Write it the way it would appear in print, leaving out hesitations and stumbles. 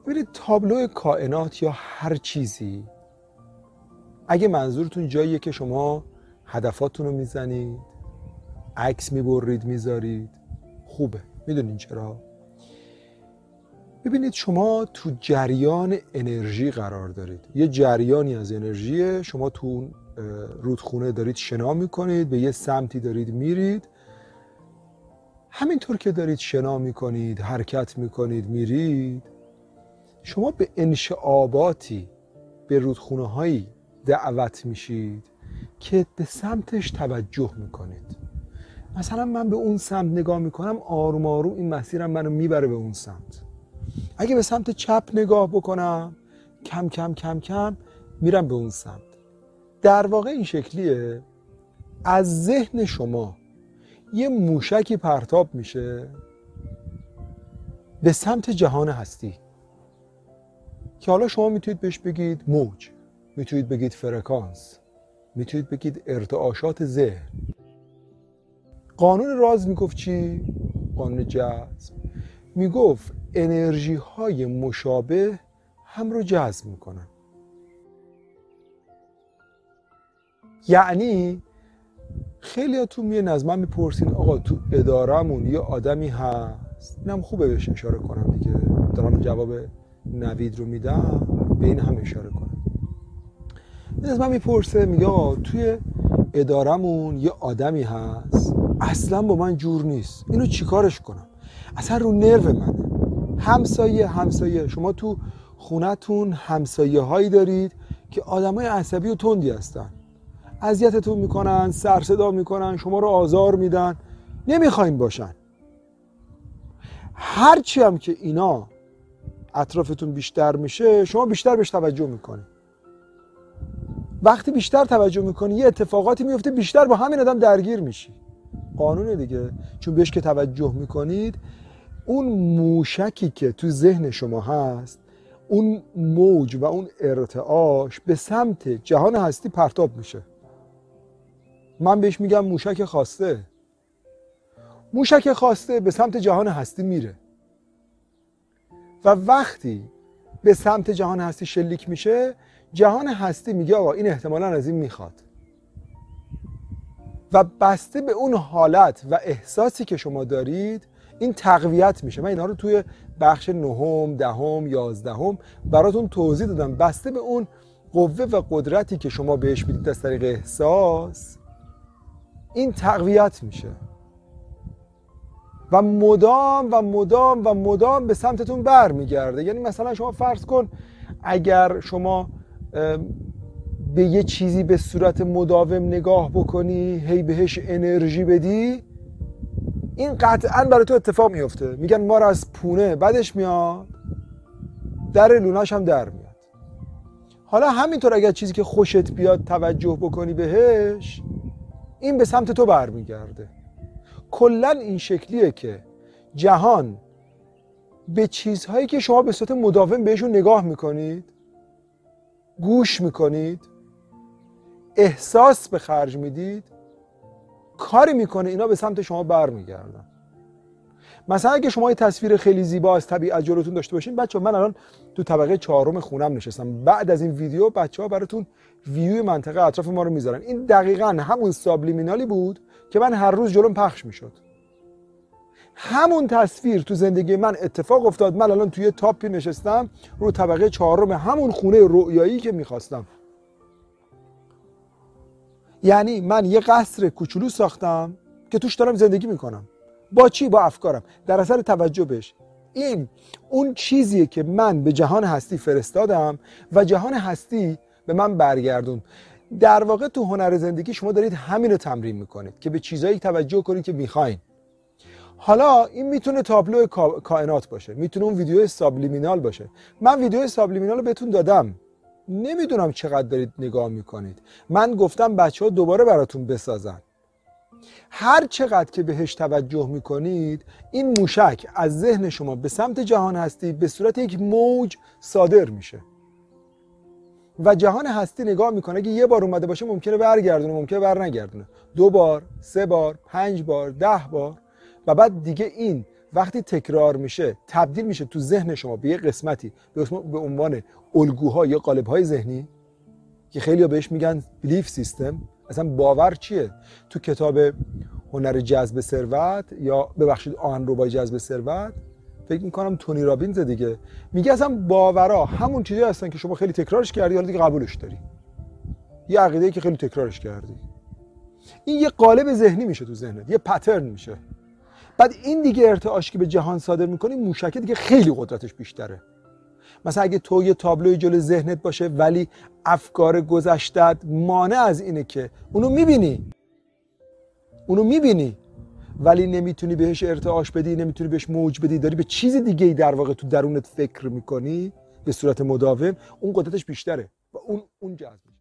ببینید تابلو کائنات یا هر چیزی، اگه منظورتون جاییه که شما هدفاتون رو میزنید، عکس میبرید میذارید، خوبه. میدونین چرا؟ ببینید شما تو جریان انرژی قرار دارید. یه جریانی از انرژی، شما تو اون رودخونه دارید شنا میکنید، به یه سمتی دارید میرید. همینطور که دارید شنا میکنید، حرکت میکنید، میرید، شما به انشعاباتی، به رودخونه هایی دعوت میشید که به سمتش توجه میکنید. مثلا من به اون سمت نگاه میکنم، آروم آروم این مسیرم منو میبره به اون سمت. اگه به سمت چپ نگاه بکنم، کم کم کم کم میرم به اون سمت. در واقع این شکلیه، از ذهن شما یه موشکی پرتاب میشه به سمت جهان هستی که حالا شما میتونید بهش بگید موج، میتونید بگید فرکانس، میتونید بگید ارتعاشات ذهن. قانون راز میگفت چی؟ قانون جذب میگفت انرژی های مشابه هم رو جذب میکنن. یعنی خیلیاتون میان از من میپرسین آقا تو ادارمون یه آدمی هست، اینم خوبه بهش اشاره کنم دیگه، دارم جواب نوید رو میدم، به این هم اشاره کنم. از من میپرسه، میگه آقا توی ادارمون یه آدمی هست اصلا با من جور نیست، اینو چیکارش کنم؟ اصلا رو نرو منه. همسایه شما تو خونتون همسایه هایی دارید که آدمای عصبی و تندی هستن، اذیتتون میکنن، سر صدا میکنن، شما رو آزار میدن، نمیخواین باشن. هرچی هم که اینا اطرافتون بیشتر میشه، شما بیشتر بهش توجه میکنید. وقتی بیشتر توجه میکنی یه اتفاقاتی میفته، بیشتر با همین آدم درگیر میشی. قانونه دیگه، چون بهش که توجه میکنید، اون موشکی که تو ذهن شما هست، اون موج و اون ارتعاش به سمت جهان هستی پرتاب میشه. من بهش میگم موشک خواسته. موشک خواسته به سمت جهان هستی میره و وقتی به سمت جهان هستی شلیک میشه، جهان هستی میگه آقا این احتمالاً از این میخواد و بسته به اون حالت و احساسی که شما دارید این تقویت میشه. من اینا رو توی بخش 9، 10، 11 براتون توضیح دادم. بسته به اون قوه و قدرتی که شما بهش میدید از طریق احساس، این تقویت میشه و مدام و مدام و مدام به سمتتون بر میگرده. یعنی مثلا شما فرض کن اگر شما به یه چیزی به صورت مداوم نگاه بکنی، هی بهش انرژی بدی، این قطعاً برای تو اتفاق میفته. میگن ما رو از پونه بدش میاد، در لوناش هم در میاد. حالا همینطور اگر چیزی که خوشت بیاد توجه بکنی بهش، این به سمت تو برمیگرده. کلاً این شکلیه که جهان به چیزهایی که شما به صورت مداوم بهشون نگاه میکنید، گوش میکنید، احساس به خرج میدید، کاری میکنه اینا به سمت شما برمیگردن. مثلا اگه شما یه تصویر خیلی زیبا از طبیعت جلوتون داشته باشین، بچه‌ها من الان تو طبقه 4 خونم نشستم، بعد از این ویدیو بچه‌ها براتون ویو منطقه اطراف ما رو میذارن. این دقیقاً همون سابلیمینالی بود که من هر روز جلوم پخش میشد. همون تصویر تو زندگی من اتفاق افتاد. من الان توی تاپی نشستم رو طبقه 4 همون خونه رؤیایی که میخواستم. یعنی من یه قصر کوچولو ساختم که توش دارم زندگی میکنم. با چی؟ با افکارم، در اثر توجه بهش. این اون چیزیه که من به جهان هستی فرستادم و جهان هستی به من برگردون. در واقع تو هنر زندگی شما دارید همین رو تمرین میکنید که به چیزایی توجه کنید که میخواین. حالا این میتونه تابلو کائنات باشه، میتونه اون ویدیو سابلیمینال باشه. من ویدیو سابلیمینال رو بهتون دادم، نمیدونم چقدر دارید نگاه میکنید. من گفتم بچه‌ها دوباره براتون بسازن. هر چقدر که بهش توجه میکنید، این موشک از ذهن شما به سمت جهان هستی به صورت یک موج صادر میشه و جهان هستی نگاه میکنه. اگه یه بار اومده باشه ممکنه برگردونه، ممکنه بر نگردونه، 2 بار، 3 بار، 5 بار، 10 بار و بعد دیگه این وقتی تکرار میشه تبدیل میشه تو ذهن شما به یه قسمتی به عنوان الگوها یا قالب‌های ذهنی که خیلی‌ها بهش میگن بیلیف سیستم. اصلا باور چیه؟ تو کتاب هنر جذب ثروت یا ببخشید آهن‌ربای جذب ثروت، فکر میکنم تونی رابینز دیگه، میگه اصلا باورها همون چیزی هستن که شما خیلی تکرارش کردی حالا دیگه قبولش داری. یه عقیده‌ای که خیلی تکرارش کردی، این یه قالب ذهنی میشه تو ذهنت، یه پترن میشه. بعد این دیگه ارتعاش که به جهان صادر میکنی، موشکه دیگه خیلی قدرتش بیشتره. مثلا اگه تو یه تابلوی جلوی ذهنت باشه ولی افکار گذشتت مانع از اینه که اونو میبینی ولی نمیتونی بهش ارتعاش بدی، نمیتونی بهش موج بدی، داری به چیز دیگه ای در واقع تو درونت فکر میکنی به صورت مداوم، اون قدرتش بیشتره و اون جذب